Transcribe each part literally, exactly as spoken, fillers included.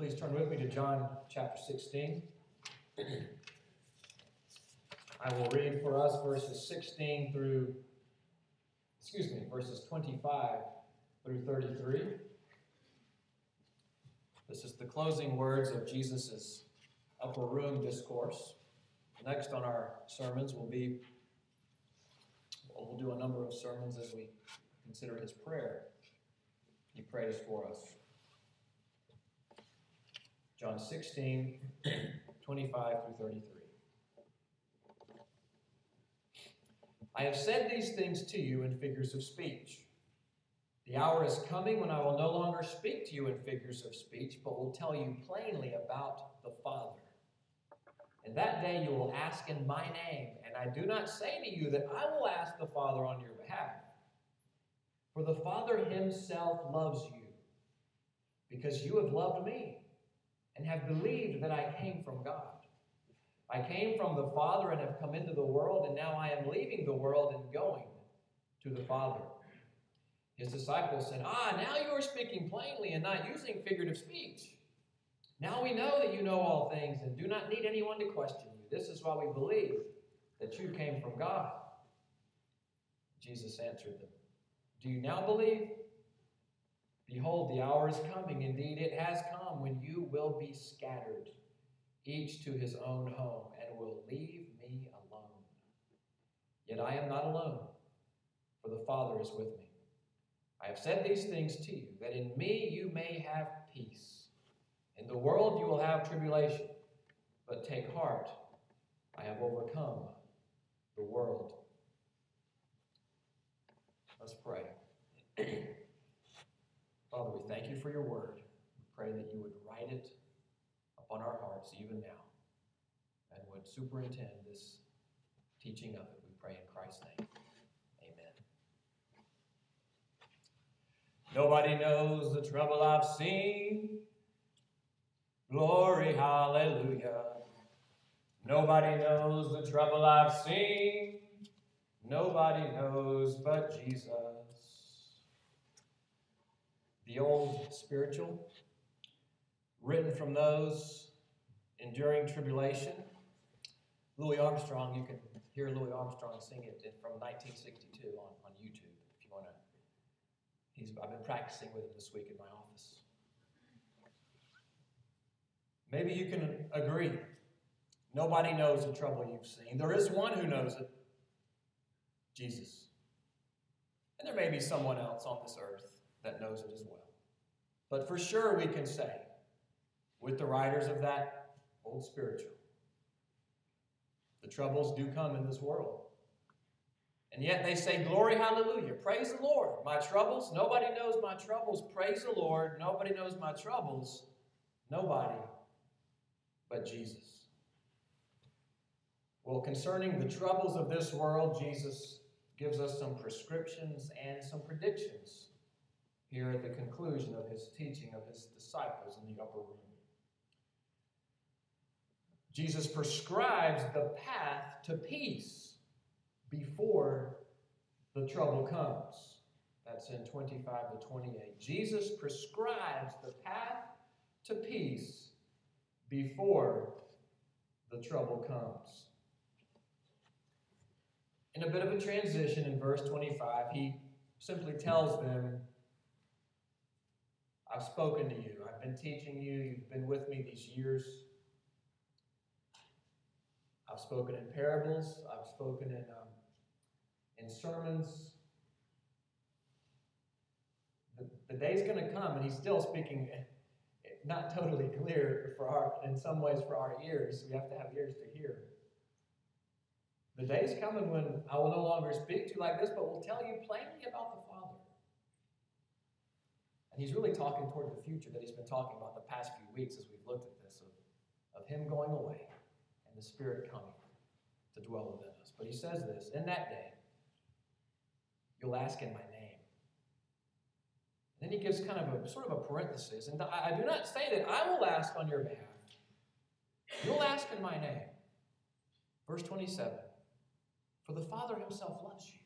Please turn with me to John chapter sixteen. I will read for us verses sixteen through, excuse me, verses twenty-five through thirty-three. This is the closing words of Jesus' upper room discourse. Next on our sermons will be, well, we'll do a number of sermons as we consider his prayer. He prays for us. John sixteen, twenty-five through thirty-three. I have said these things to you in figures of speech. The hour is coming when I will no longer speak to you in figures of speech, but will tell you plainly about the Father. And that day you will ask in my name, and I do not say to you that I will ask the Father on your behalf. For the Father himself loves you, because you have loved me, and have believed that I came from God. I came from the Father and have come into the world, and now I am leaving the world and going to the Father. His disciples said, Ah, now you are speaking plainly and not using figurative speech. Now we know that you know all things and do not need anyone to question you. This is why we believe that you came from God. Jesus answered them, Do you now believe? Behold, the hour is coming. Indeed, it has come when you will be scattered, each to his own home, and will leave me alone. Yet I am not alone, for the Father is with me. I have said these things to you, that in me you may have peace. In the world you will have tribulation, but take heart, I have overcome the world. Let's pray. Father, we thank you for your word. We pray that you would write it upon our hearts even now, and would superintend this teaching of it. We pray in Christ's name. Nobody knows the trouble I've seen. Glory, hallelujah. Nobody knows the trouble I've seen. Nobody knows but Jesus. The old spiritual, written from those enduring tribulation. Louis Armstrong, you can hear Louis Armstrong sing it from nineteen sixty-two on, on YouTube if you want to. He's, I've been practicing with him this week in my office. Maybe you can agree. Nobody knows the trouble you've seen. There is one who knows it, Jesus. And there may be someone else on this earth that knows it as well. But for sure we can say, with the writers of that old spiritual, the troubles do come in this world. And yet they say, glory, hallelujah, praise the Lord. My troubles, nobody knows my troubles. Praise the Lord, nobody knows my troubles. Nobody but Jesus. Well, concerning the troubles of this world, Jesus gives us some prescriptions and some predictions here at the conclusion of his teaching of his disciples in the upper room. Jesus prescribes the path to peace before the trouble comes. That's in twenty-five to twenty-eight. Jesus prescribes the path to peace before the trouble comes. In a bit of a transition in verse twenty-five, he simply tells them, I've spoken to you. I've been teaching you. You've been with me these years. I've spoken in parables. I've spoken in um, in sermons. The, the day's going to come, and he's still speaking not totally clear for our, in some ways for our ears. We have to have ears to hear. The day's coming when I will no longer speak to you like this, but will tell you plainly about the Father. And he's really talking toward the future that he's been talking about the past few weeks as we've looked at this, of, of him going away and the Spirit coming to dwell within us. But he says this, in that day, you'll ask in my name. And then he gives kind of a sort of a parenthesis. And I, I do not say that I will ask on your behalf. You'll ask in my name. Verse twenty-seven. For the Father himself loves you.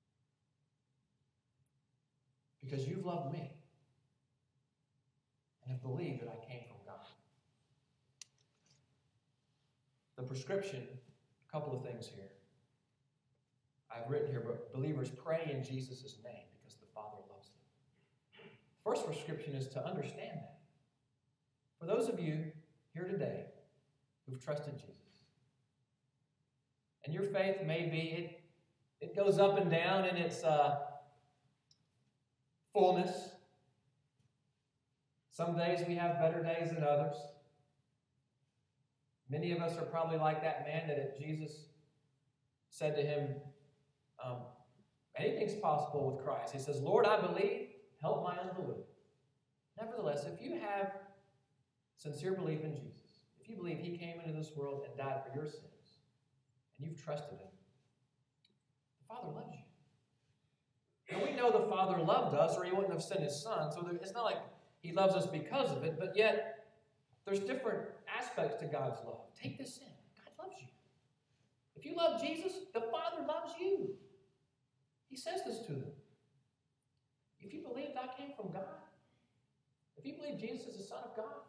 Because you've loved me. And have believed that I came from God. The prescription, a couple of things here. I've written here, but believers pray in Jesus' name because the Father loves them. First prescription is to understand that. For those of you here today who've trusted Jesus, and your faith may be, it, it goes up and down in its uh, fullness. Some days we have better days than others. Many of us are probably like that man that Jesus said to him, um, anything's possible with Christ. He says, Lord, I believe, help my unbelief. Nevertheless, if you have sincere belief in Jesus, if you believe he came into this world and died for your sins, and you've trusted him, the Father loves you. And we know the Father loved us, or he wouldn't have sent his Son, so it's not like he loves us because of it, but yet there's different aspects to God's love. Take this in. God loves you. If you love Jesus, the Father loves you. He says this to them. If you believe I came from God, if you believe Jesus is the Son of God,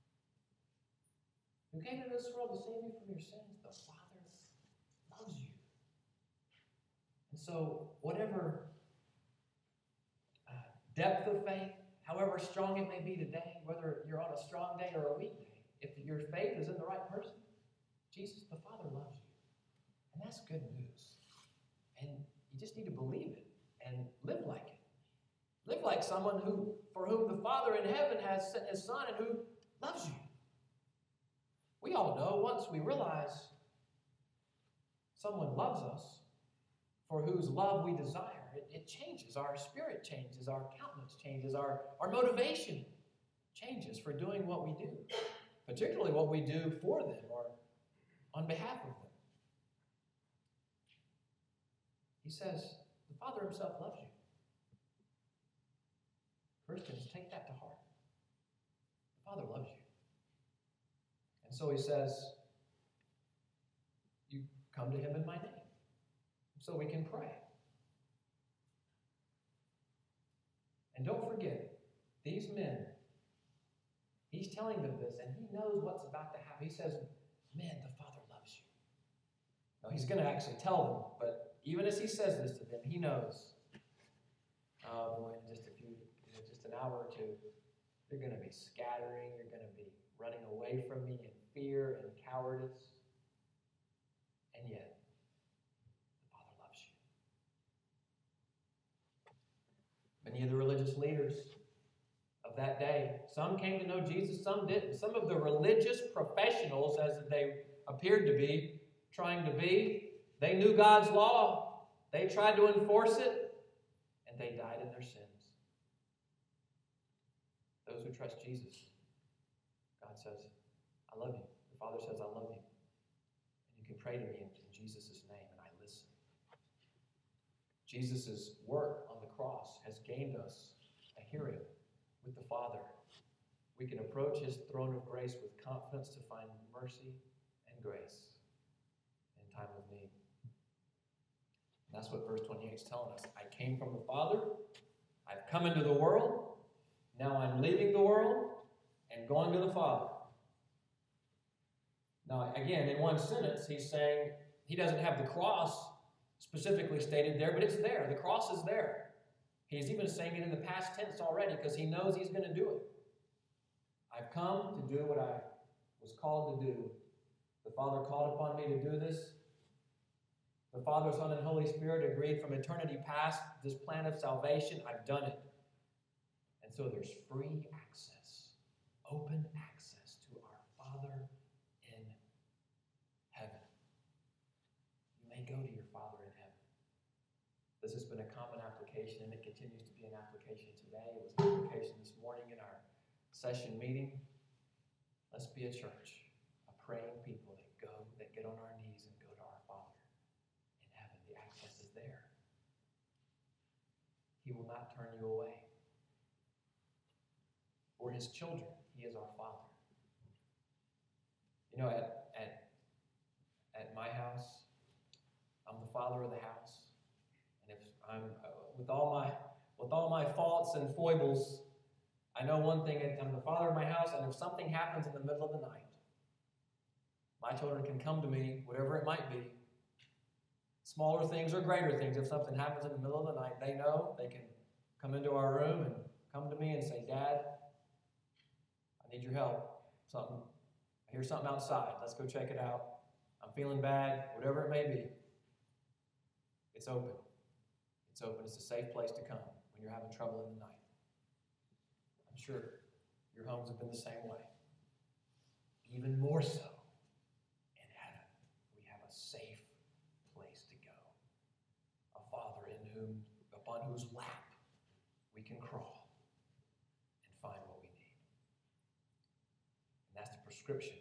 who came into this world to save you from your sins, the Father loves you. And so, whatever uh, depth of faith, however strong it may be today, whether you're on a strong day or a weak day, if your faith is in the right person, Jesus, the Father loves you. And that's good news. And you just need to believe it and live like it. Live like someone who, for whom the Father in heaven has sent his Son and who loves you. We all know once we realize someone loves us, for whose love we desire, it, it changes. Our spirit changes, our countenance changes, our, our motivation changes for doing what we do, particularly what we do for them or on behalf of them. He says, the Father himself loves you. Christians, take that to heart. The Father loves you. And so he says, you come to him in my name, so we can pray. And don't forget, these men, he's telling them this, and he knows what's about to happen. He says, men, the Father loves you. Now, he's going to actually tell them, but even as he says this to them, he knows, oh boy, in just a few, in just an hour or two, you're going to be scattering, you're going to be running away from me in fear and cowardice. And yet, the Father loves you. Many of the religious leaders of that day, some came to know Jesus, some didn't. Some of the religious professionals, as they appeared to be, trying to be, they knew God's law. They tried to enforce it, and they died in their sins. Those who trust Jesus, God says, I love you. The Father says, I love you. And you can pray to me in, in Jesus' name, and I listen. Jesus' work on the cross has gained us a hearing with the Father. We can approach his throne of grace with confidence to find mercy and grace in time of need. And that's what verse twenty-eight is telling us. I came from the Father. I've come into the world. Now I'm leaving the world and going to the Father. Now, again, in one sentence, he's saying he doesn't have the cross specifically stated there, but it's there. The cross is there. He's even saying it in the past tense already because he knows he's going to do it. I've come to do what I was called to do. The Father called upon me to do this. The Father, Son, and Holy Spirit agreed from eternity past this plan of salvation. I've done it. And so there's free access, open access to our Father in heaven. You may go to your Father in heaven. This has been a common application, and it continues to be an application today. It was an application this morning in our session meeting. Let's be a church, a praying people that go, that get on our knees and go to our Father in heaven. The access is there. He will not turn you away. We're his children. He is our Father. You know, at, at, at my house, I'm the father of the house. And if I'm, uh, with all my, with all my faults and foibles, I know one thing, I'm the father of my house, and if something happens in the middle of the night, my children can come to me, whatever it might be, smaller things or greater things. If something happens in the middle of the night, they know they can come into our room and come to me and say, Dad, I need your help. Something, I hear something outside. Let's go check it out. I'm feeling bad, whatever it may be. It's open. It's open. It's a safe place to come when you're having trouble in the night. I'm sure your homes have been the same way. Even more so in heaven. We have a safe place to go. A Father in whom, upon whose lap we can crawl and find what we need. And that's the prescription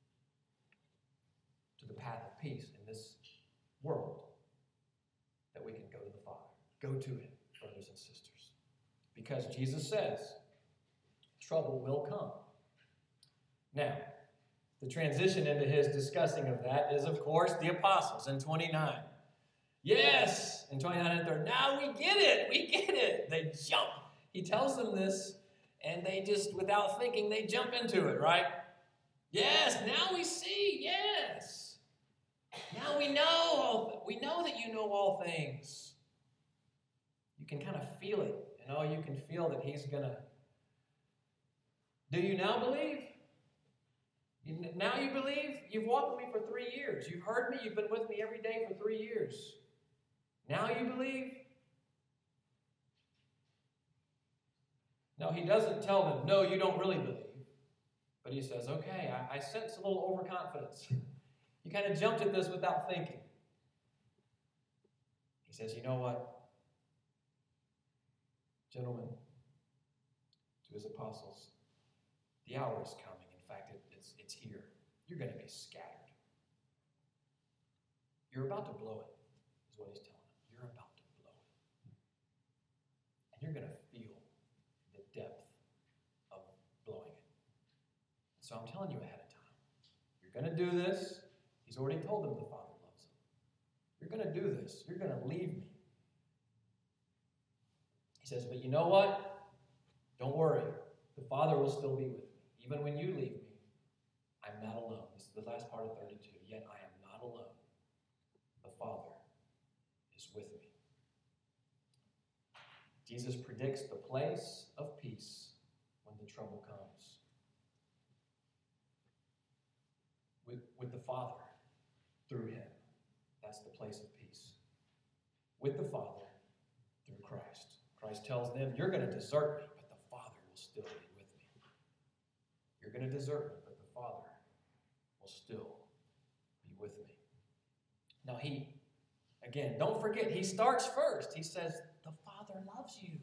to the path of peace in this world, that we can go to the Father. Go to Him, brothers and sisters. Because Jesus says, trouble will come. Now, the transition into His discussing of that is, of course, the apostles in twenty-nine. Yes, in twenty-nine and thirty. Now we get it. We get it. They jump. He tells them this, and they just, without thinking, they jump into it, right? Yes, now we see. Yes. Now we know all, we know that you know all things. You can kind of feel it. You know, you can feel that He's going to. Do you now believe? You, now you believe? You've walked with me for three years. You've heard me. You've been with me every day for three years. Now you believe? No, He doesn't tell them, no, you don't really believe. But He says, okay, I, I sense a little overconfidence. You kind of jumped at this without thinking. He says, you know what? Gentlemen, to His apostles, the hour is coming. In fact, it, it's, it's here. You're going to be scattered. You're about to blow it, is what He's telling them. You're about to blow it. And you're going to feel the depth of blowing it. So I'm telling you ahead of time. You're going to do this. He's already told them the Father loves them. You're going to do this. You're going to leave me. He says, but you know what? Don't worry. The Father will still be with me. Even when you leave me, I'm not alone. This is the last part of thirty-two. Yet I am not alone. The Father is with me. Jesus predicts the place of peace when the trouble comes. With, with the Father, through Him. That's the place of peace. With the Father, through Christ. Christ tells them, you're going to desert me, but the Father will still be with me. You're going to desert me, but the Father will still be with me. Now He, again, don't forget, He starts first. He says, the Father loves you.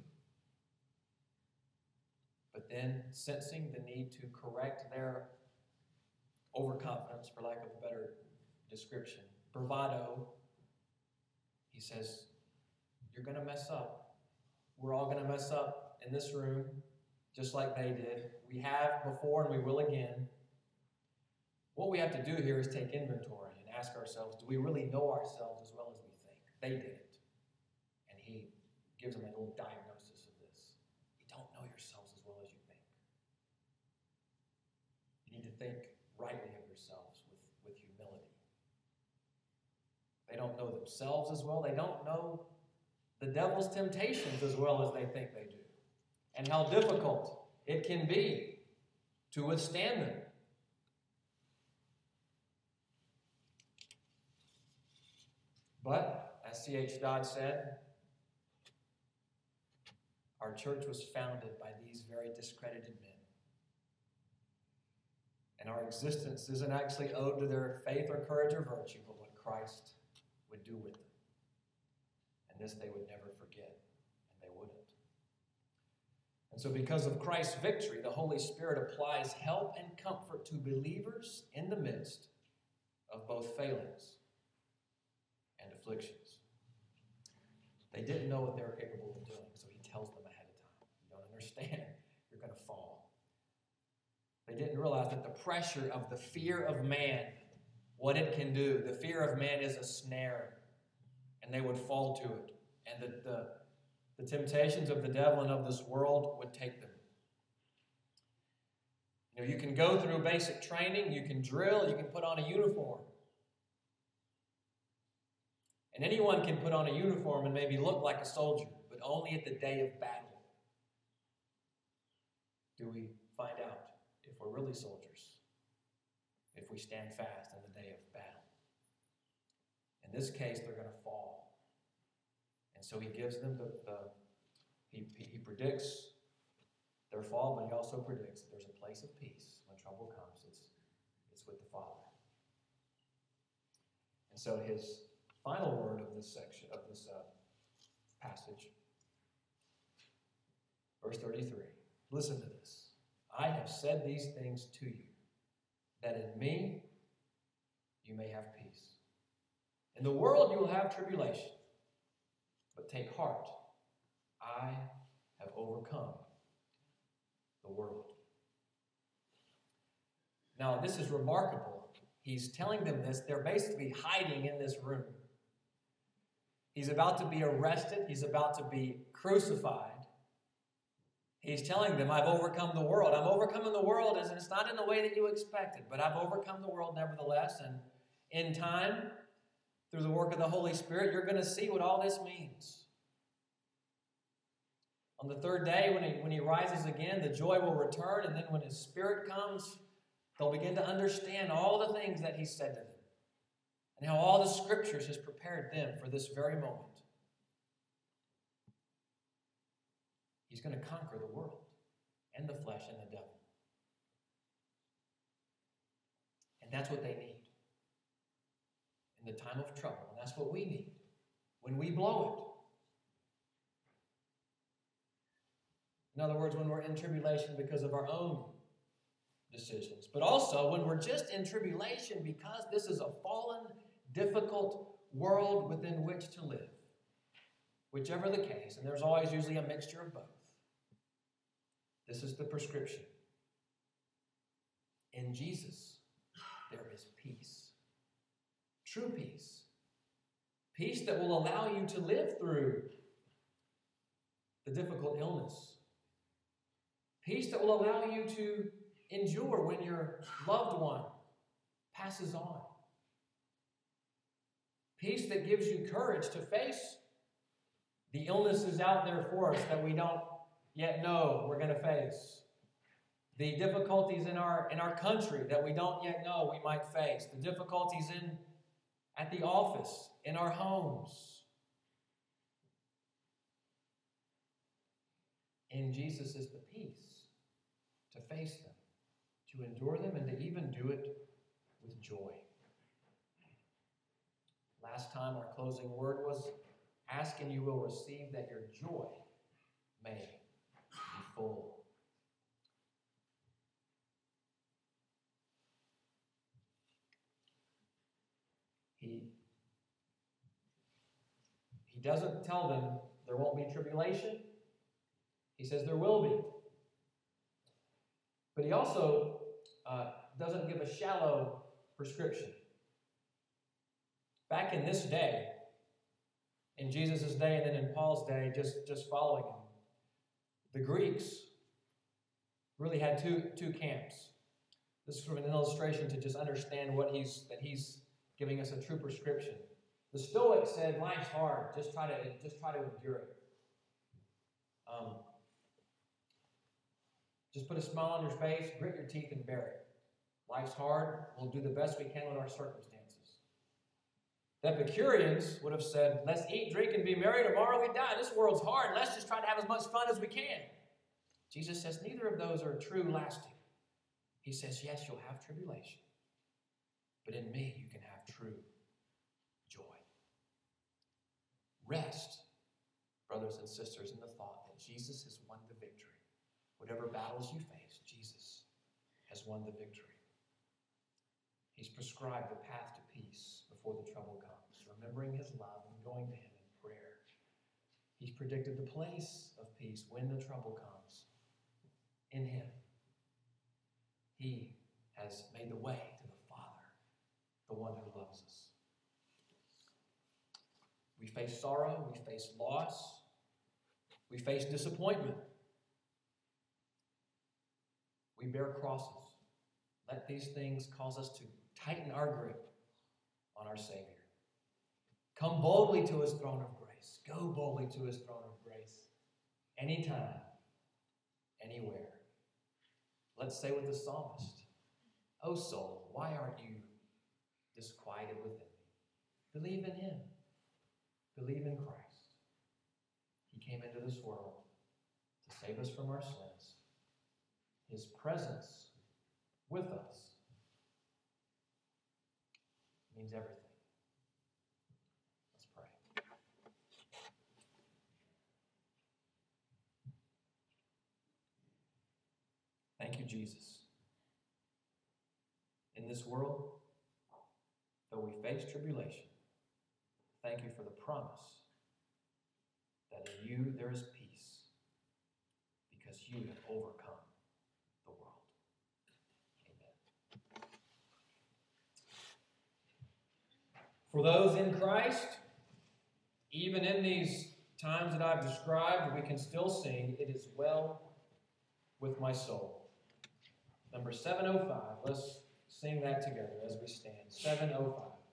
But then, sensing the need to correct their overconfidence, for lack of a better description, bravado, He says, you're going to mess up. We're all going to mess up in this room, just like they did. We have before and we will again. What we have to do here is take inventory and ask ourselves, do we really know ourselves as well as we think? They did it. And He gives them a little diagnosis of this. You don't know yourselves as well as you think. You need to think rightly of yourselves with, with humility. They don't know themselves as well. They don't know the devil's temptations as well as they think they do. And how difficult it can be to withstand them. But, as C H Dodd said, our church was founded by these very discredited men. And our existence isn't actually owed to their faith or courage or virtue, but what Christ would do with them. And this they would never forget, and they wouldn't. And so because of Christ's victory, the Holy Spirit applies help and comfort to believers in the midst of both failings and afflictions. They didn't know what they were capable of doing, so He tells them ahead of time. You don't understand, you're going to fall. They didn't realize that the pressure of the fear of man, what it can do, the fear of man is a snare, and they would fall to it. And that the, the temptations of the devil and of this world would take them You know, you can go through basic training, you can drill, you can put on a uniform. And anyone can put on a uniform and maybe look like a soldier, but only at the day of battle do we find out if we're really soldiers, if we stand fast in the day of battle. In this case, they're going to fall. And so he gives them the, the he, he predicts their fall, but he also predicts that there's a place of peace. When trouble comes, it's, it's with the Father. And so his final word of this section, of this uh, passage, verse thirty-three. Listen to this. I have said these things to you, that in me you may have peace. In the world you will have tribulation, but take heart. I have overcome the world. Now, this is remarkable. He's telling them this. They're basically hiding in this room. He's about to be arrested. He's about to be crucified. He's telling them, I've overcome the world. I'm overcoming the world, and it's not in the way that you expected, but I've overcome the world nevertheless. And in time, through the work of the Holy Spirit, you're going to see what all this means. On the third day, when he, when he rises again, the joy will return, and then when his Spirit comes, they'll begin to understand all the things that he said to them, and how all the Scriptures has prepared them for this very moment. He's going to conquer the world and the flesh and the devil. And that's what they need in the time of trouble, and that's what we need when we blow it. In other words, when we're in tribulation because of our own decisions, but also when we're just in tribulation because this is a fallen, difficult world within which to live. Whichever the case, and there's always usually a mixture of both. This is the prescription. In Jesus, there is peace. True peace. Peace that will allow you to live through the difficult illness. Peace that will allow you to endure when your loved one passes on. Peace that gives you courage to face the illnesses out there for us that we don't yet know we're going to face. The difficulties in our, in our country that we don't yet know we might face. The difficulties in at the office, in our homes. In Jesus is the peace to face them, to endure them, and to even do it with joy. Last time our closing word was, ask and you will receive, that your joy may be full. He, he doesn't tell them there won't be tribulation. He says there will be. But he also uh, doesn't give a shallow prescription. Back in this day, in Jesus' day and then in Paul's day, just, just following him, the Greeks really had two, two camps. This is sort of an illustration to just understand what he's that he's giving us a true prescription. The Stoics said, life's hard. Just try to, just try to endure it. Um, Just put a smile on your face, grit your teeth, and bear it. Life's hard. We'll do the best we can with our circumstances. The Epicureans would have said, let's eat, drink, and be merry. Tomorrow we die. This world's hard. Let's just try to have as much fun as we can. Jesus says neither of those are true lasting. He says, yes, you'll have tribulation. But in me, you can have true joy. Rest, brothers and sisters, in the thought that Jesus has won the victory. Whatever battles you face, Jesus has won the victory. He's prescribed the path to peace before the trouble comes, remembering his love and going to him in prayer. He's predicted the place of peace when the trouble comes. In him, he has made the way to the Father, the one who loves us. We face sorrow, we face loss, we face disappointment. We bear crosses. Let these things cause us to tighten our grip on our Savior. Come boldly to his throne of grace. Go boldly to his throne of grace. Anytime, anywhere. Let's say with the psalmist, "O soul, why aren't you disquieted within me? Believe in him. Believe in Christ. He came into this world to save us from our sins. His presence with us means everything." Let's pray. Thank you, Jesus. In this world, though we face tribulation, thank you for the promise that in you there is peace because you have overcome the world. Amen. For those in Christ, even in these times that I've described, we can still sing, "It is well with my soul." Number seven oh five. Let's sing that together as we stand. seven oh five.